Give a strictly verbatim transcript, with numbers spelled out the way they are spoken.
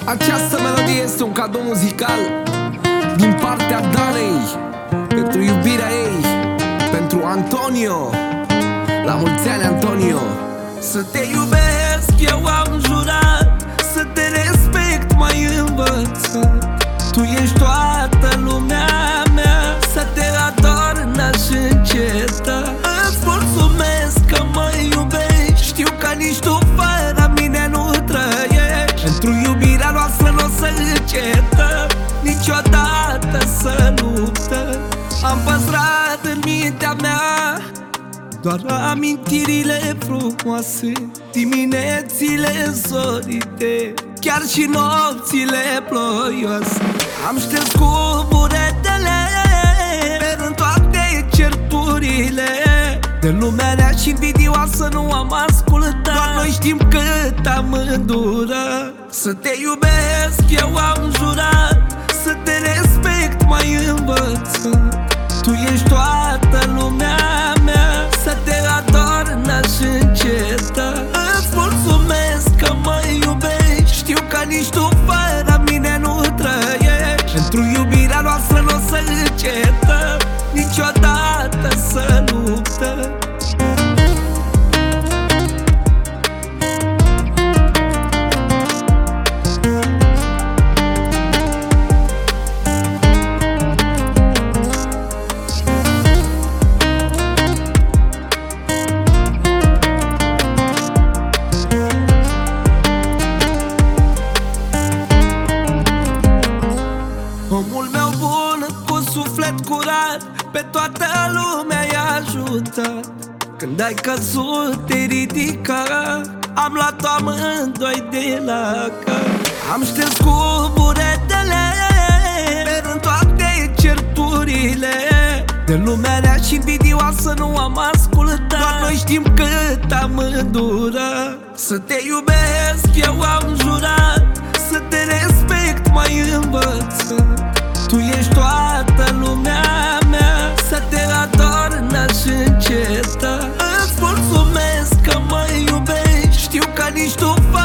Această melodie este un cadou muzical din partea Danei pentru iubirea ei, pentru Antonio. La mulți ani, Antonio. Să te iubesc, eu am jurat, să te respect, mai învățat. Tu ești toată lumea mea, să te ador, n-aș înceta. Îți mulțumesc că mă iubești, știu că nici tu fără mine nu trăiești. Pentru iubirea noastră n-o să încetăm niciodată să luptăm. Am păstrat în mintea mea doar amintirile frumoase, diminețile zorite, chiar și nopțile ploioase. Am șters cu buretele pe rând toate certurile de lumea rea și invidioasă nu am ascultat. Doar noi știm cât am îndurat. Să te iubesc, eu am jurat, să te respect, mai învățat. Tu ești toată lumea mea, să te ador, n-aș înceta. Îți mulțumesc că mă iubești, știu că nici tu fără mine nu trăiești. Pentru iubirea noastră n-o să încetăm niciodată să luptăm. Omul meu bun, cu suflet curat, pe toată lumea i-a ajutat. Când ai căzut, te ridica, am luat-o amândoi de la cap. Am șters cu buretele pe rând toate certurile de lumea rea și invidioasă nu am ascultat. Doar noi știm cât am îndurat. Să te iubesc, eu am jurat, să te respect, mai învățat. Tu ești toată lumea mea, să te ador, n-aș înceta. Îți mulțumesc că mă iubești, știu că nici tu